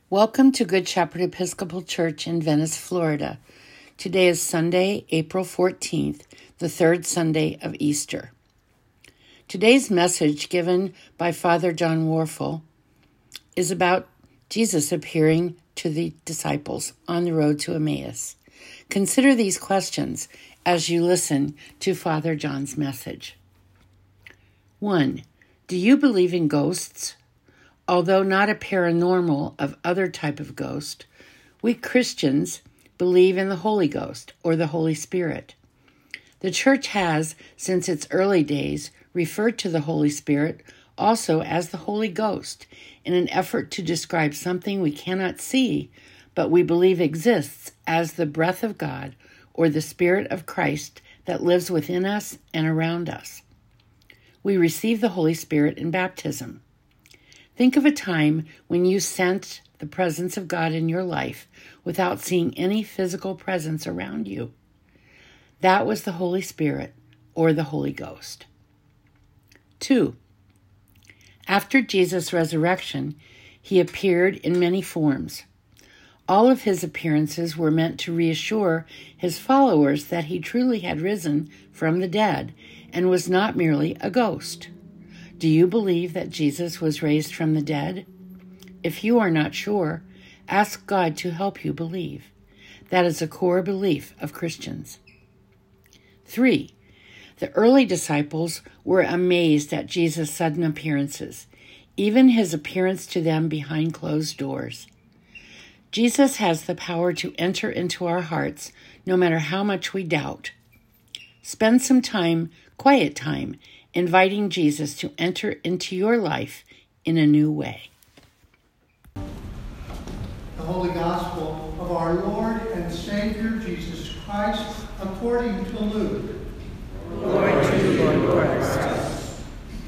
Welcome to Good Shepherd Episcopal Church in Venice, Florida. Today is Sunday, April 14th, the third Sunday of Easter. Today's message, given by Father John Warfel, is about Jesus appearing to the disciples on the road to Emmaus. Consider these questions as you listen to Father John's message. 1. Do you believe in ghosts? Although not a paranormal of other type of ghost, we Christians believe in the Holy Ghost or the Holy Spirit. The Church has, since its early days, referred to the Holy Spirit also as the Holy Ghost in an effort to describe something we cannot see, but we believe exists as the breath of God or the Spirit of Christ that lives within us and around us. We receive the Holy Spirit in baptism. Think of a time when you sensed the presence of God in your life without seeing any physical presence around you. That was the Holy Spirit or the Holy Ghost. 2. After Jesus' resurrection, he appeared in many forms. All of his appearances were meant to reassure his followers that he truly had risen from the dead and was not merely a ghost. Do you believe that Jesus was raised from the dead? If you are not sure, ask God to help you believe. That is a core belief of Christians. 3. The early disciples were amazed at Jesus' sudden appearances, even his appearance to them behind closed doors. Jesus has the power to enter into our hearts no matter how much we doubt. Spend some time, quiet time, inviting Jesus to enter into your life in a new way. The Holy Gospel of our Lord and Savior Jesus Christ according to Luke. Glory to you, Lord Christ.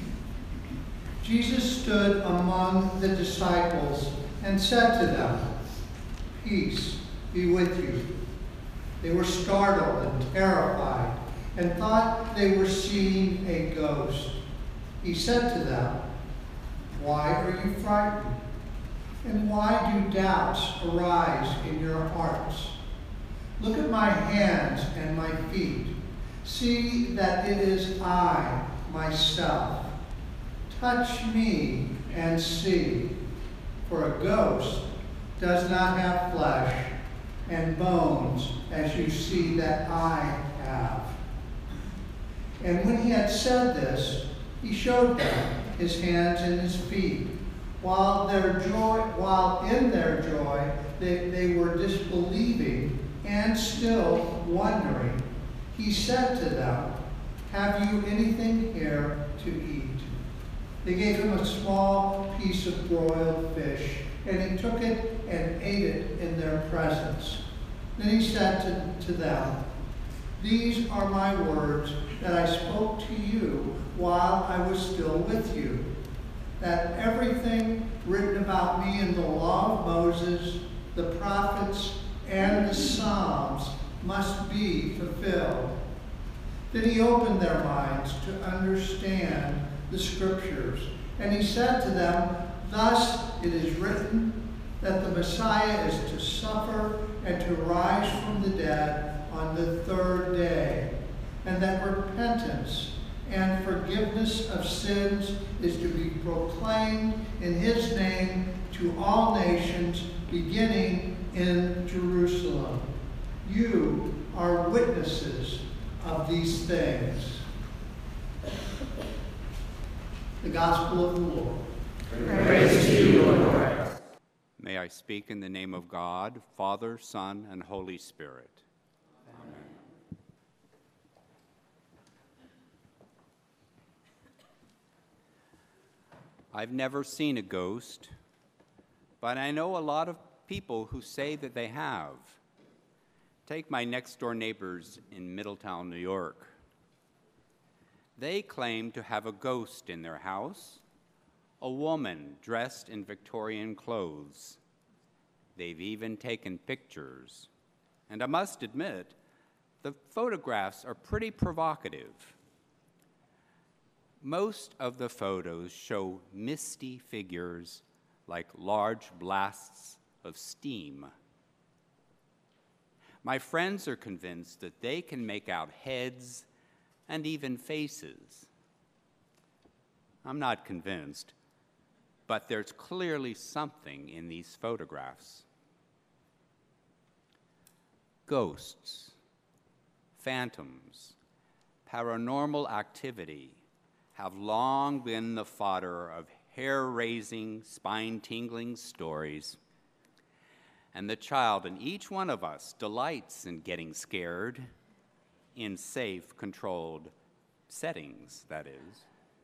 Jesus stood among the disciples and said to them, "Peace be with you." They were startled and terrified and thought they were seeing a ghost. He said to them, "Why are you frightened? And why do doubts arise in your hearts? Look at my hands and my feet. See that it is I, myself. Touch me and see. For a ghost does not have flesh and bones as you see that I have." And when he had said this, he showed them his hands and his feet. While in their joy, they were disbelieving and still wondering, he said to them, "Have you anything here to eat?" They gave him a small piece of broiled fish, and he took it and ate it in their presence. Then he said to them, "These are my words that I spoke to you while I was still with you, that everything written about me in the law of Moses, the prophets, and the Psalms must be fulfilled." Then he opened their minds to understand the Scriptures, and he said to them, "Thus it is written that the Messiah is to suffer and to rise from the dead on the third day, and that repentance and forgiveness of sins is to be proclaimed in his name to all nations, beginning in Jerusalem. You are witnesses of these things." The Gospel of the Lord. Praise to you, Lord Christ. May I speak in the name of God, Father, Son, and Holy Spirit. Amen. I've never seen a ghost, but I know a lot of people who say that they have. Take my next-door neighbors in Middletown, New York. They claim to have a ghost in their house, a woman dressed in Victorian clothes. They've even taken pictures. And I must admit, the photographs are pretty provocative. Most of the photos show misty figures like large blasts of steam. My friends are convinced that they can make out heads and even faces. I'm not convinced, but there's clearly something in these photographs. Ghosts, phantoms, paranormal activity have long been the fodder of hair-raising, spine-tingling stories. And the child in each one of us delights in getting scared in safe, controlled settings, that is.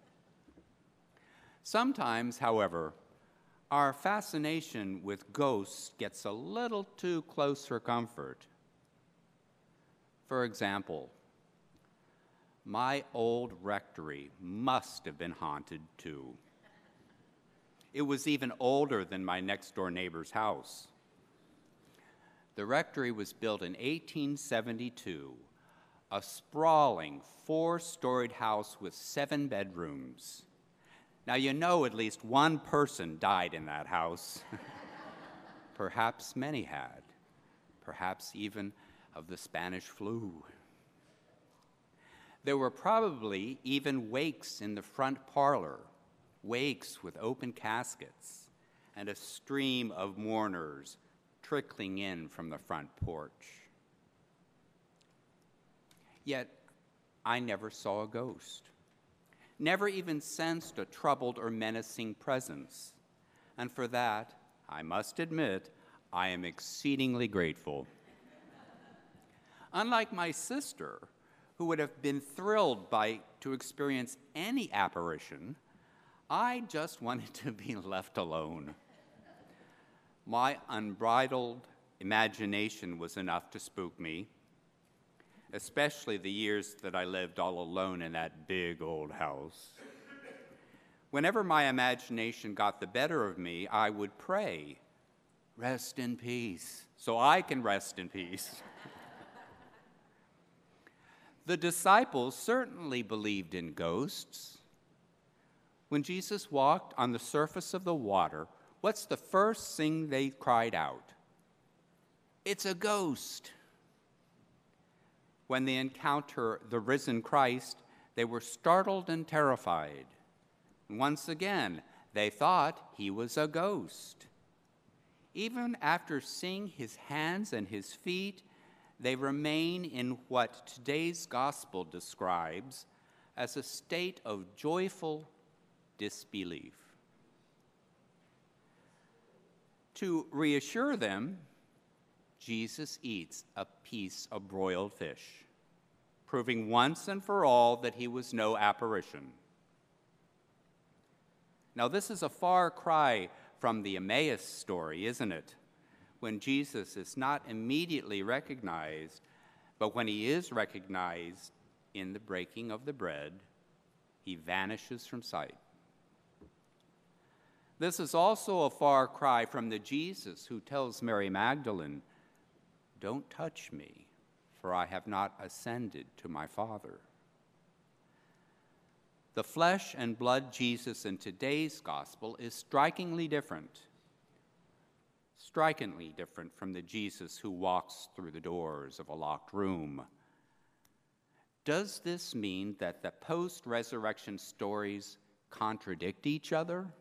Sometimes, however, our fascination with ghosts gets a little too close for comfort. For example, my old rectory must have been haunted too. It was even older than my next-door neighbor's house. The rectory was built in 1872, a sprawling 4-storied house with 7 bedrooms. Now, you know at least one person died in that house. Perhaps many had, perhaps even of the Spanish flu. There were probably even wakes in the front parlor, wakes with open caskets, and a stream of mourners trickling in from the front porch. Yet, I never saw a ghost, never even sensed a troubled or menacing presence. And for that, I must admit, I am exceedingly grateful. Unlike my sister, who would have been thrilled to experience any apparition, I just wanted to be left alone. My unbridled imagination was enough to spook me, especially the years that I lived all alone in that big old house. Whenever my imagination got the better of me, I would pray, "Rest in peace," so I can rest in peace. The disciples certainly believed in ghosts. When Jesus walked on the surface of the water, what's the first thing they cried out? "It's a ghost." When they encounter the risen Christ, they were startled and terrified. Once again, they thought he was a ghost. Even after seeing his hands and his feet, they remain in what today's gospel describes as a state of joyful disbelief. To reassure them, Jesus eats a piece of broiled fish, proving once and for all that he was no apparition. Now, this is a far cry from the Emmaus story, isn't it? When Jesus is not immediately recognized, but when he is recognized in the breaking of the bread, he vanishes from sight. This is also a far cry from the Jesus who tells Mary Magdalene, "Don't touch me, for I have not ascended to my Father." The flesh and blood Jesus in today's gospel is strikingly different from the Jesus who walks through the doors of a locked room. Does this mean that the post-resurrection stories contradict each other?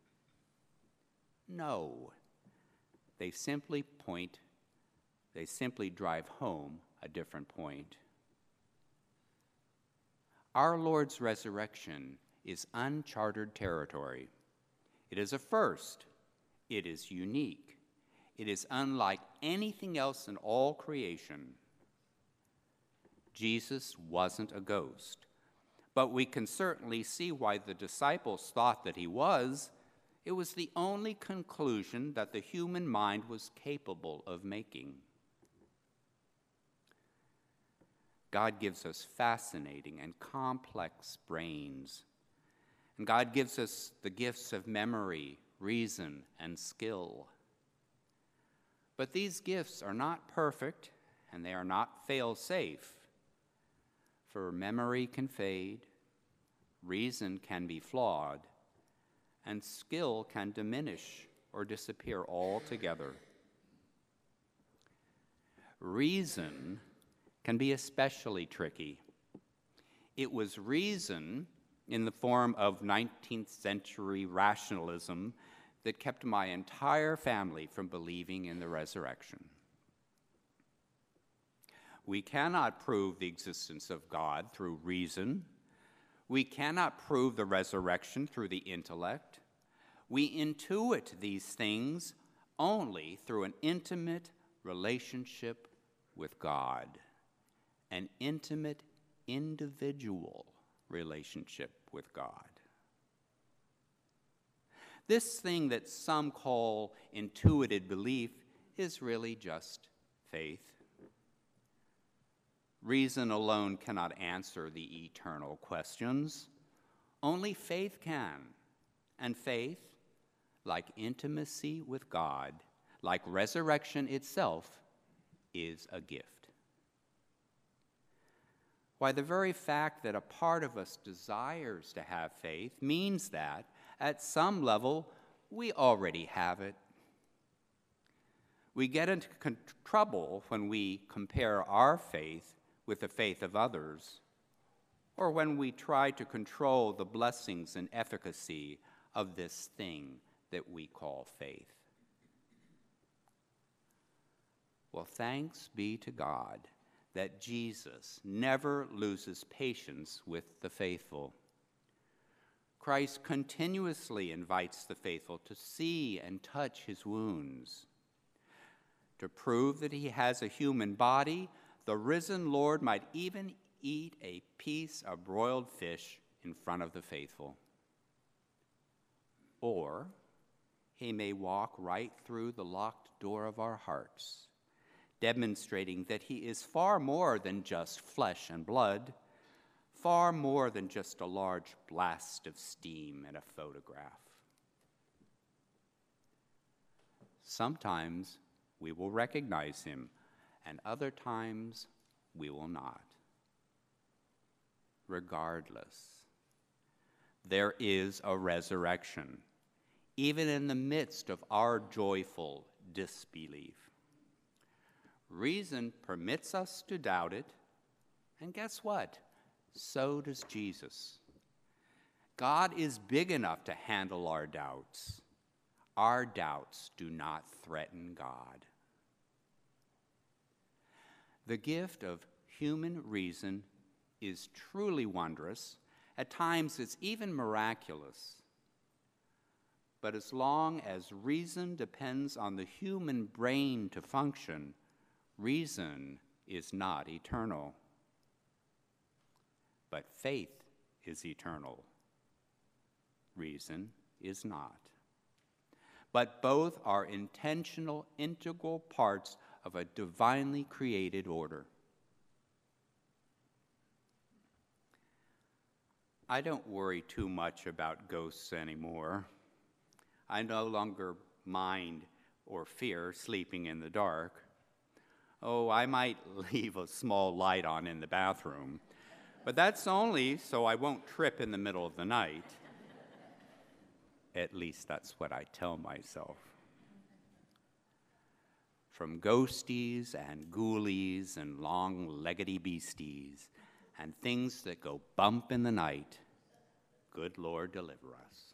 No. They simply drive home a different point. Our Lord's resurrection is uncharted territory. It is a first. It is unique. It is unlike anything else in all creation. Jesus wasn't a ghost, but we can certainly see why the disciples thought that he was. It was the only conclusion that the human mind was capable of making. God gives us fascinating and complex brains, and God gives us the gifts of memory, reason, and skill. But these gifts are not perfect, and they are not fail-safe. For memory can fade, reason can be flawed, and skill can diminish or disappear altogether. reason can be especially tricky. It was reason in the form of 19th century rationalism that kept my entire family from believing in the resurrection. We cannot prove the existence of God through reason. We cannot prove the resurrection through the intellect. We intuit these things only through an intimate relationship with God, an intimate individual relationship with God. This thing that some call intuited belief is really just faith. Reason alone cannot answer the eternal questions. Only faith can. And faith, like intimacy with God, like resurrection itself, is a gift. Why, the very fact that a part of us desires to have faith means that, at some level, we already have it. We get into trouble when we compare our faith with the faith of others, or when we try to control the blessings and efficacy of this thing that we call faith. Well, thanks be to God that Jesus never loses patience with the faithful. Christ continuously invites the faithful to see and touch his wounds. To prove that he has a human body, the risen Lord might even eat a piece of broiled fish in front of the faithful. Or he may walk right through the locked door of our hearts, demonstrating that he is far more than just flesh and blood, far more than just a large blast of steam in a photograph. Sometimes we will recognize him, and other times we will not. Regardless, there is a resurrection, even in the midst of our joyful disbelief. Reason permits us to doubt it, and guess what? So does Jesus. God is big enough to handle our doubts. Our doubts do not threaten God. The gift of human reason is truly wondrous. At times, it's even miraculous. But as long as reason depends on the human brain to function, reason is not eternal. But faith is eternal. Reason is not. But both are intentional, integral parts of a divinely created order. I don't worry too much about ghosts anymore. I no longer mind or fear sleeping in the dark. Oh, I might leave a small light on in the bathroom, but that's only so I won't trip in the middle of the night. At least that's what I tell myself. From ghosties and ghoulies and long-leggedy beasties and things that go bump in the night, good Lord, deliver us.